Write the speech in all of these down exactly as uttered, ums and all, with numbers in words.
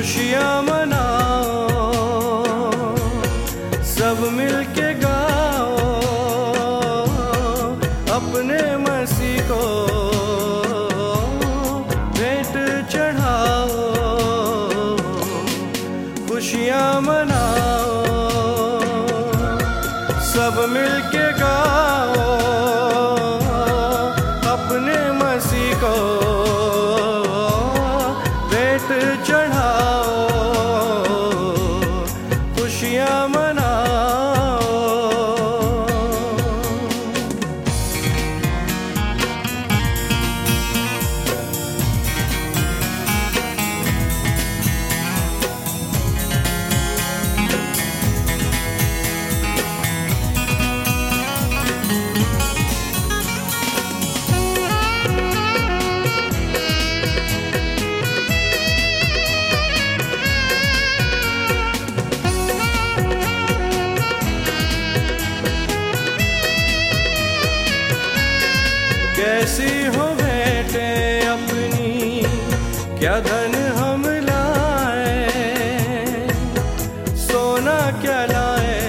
खुशियाँ मनाओ, सब मिलके गाओ, अपने मसीह को भेंट चढ़ाओ। खुशियाँ मनाओ, सब मिलके गाओ, अपने मसीह को भेंट चढ़ाओ। खुशियाँ मनाओ। कैसी हो भेंटें अपनी, क्या धन हम लाए, सोना क्या लाए,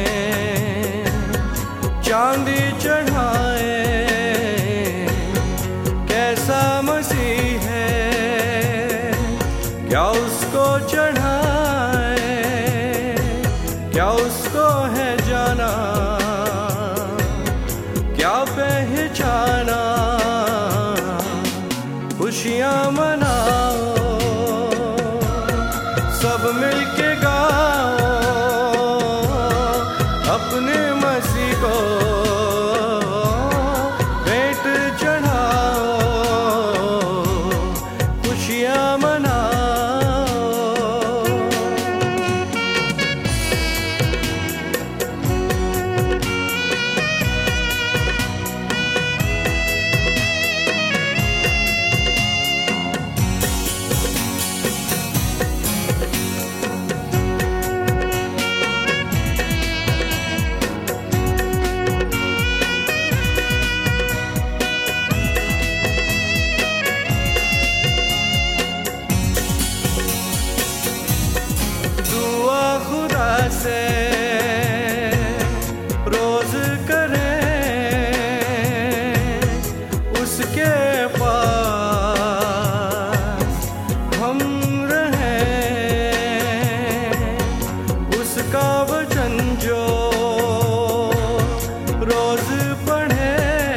चांदी चढ़ाए। कैसा मसीह है, क्या उसको चढ़ाए, क्या उसको है जाना, क्या पहचाना। खुशियाँ मनाओ, सब मिलके गाओ, अपने मसीह को भेंट चढ़ाओ। खुशियाँ मनाओ। से रोज करें, उसके पास हम रहें। उसका वचन जो रोज पढ़े,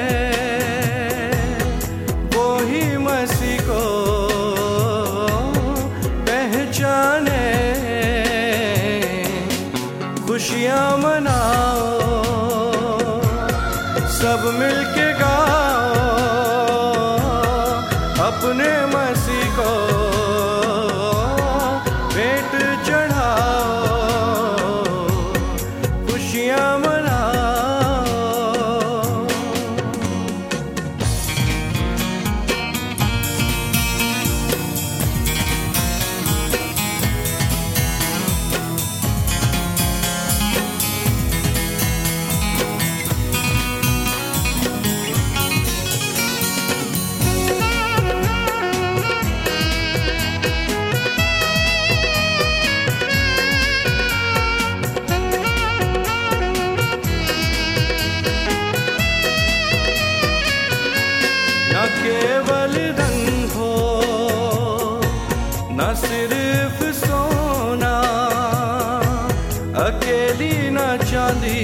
वो ही मसीह को पहचाने। खुशियाँ मनाओ, सब मिलके गाओ, अपने मसीह को भेंट चढ़ाओ। खुशियाँ मनाओ। न केवल धन हो, न सिर्फ सोना, अकेली न चांदी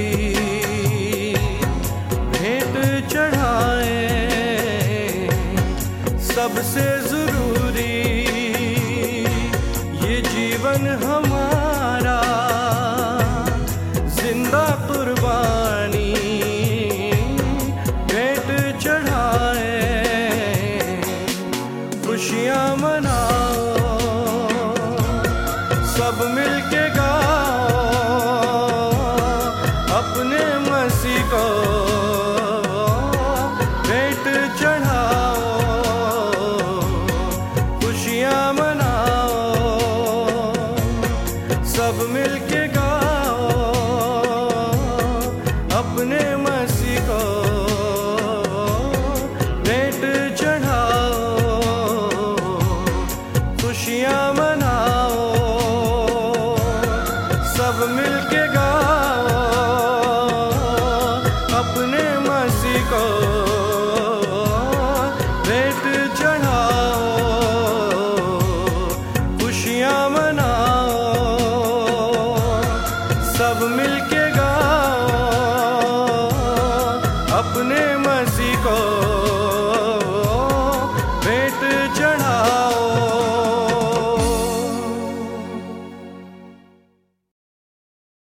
भेंट चढ़ाए। सबसे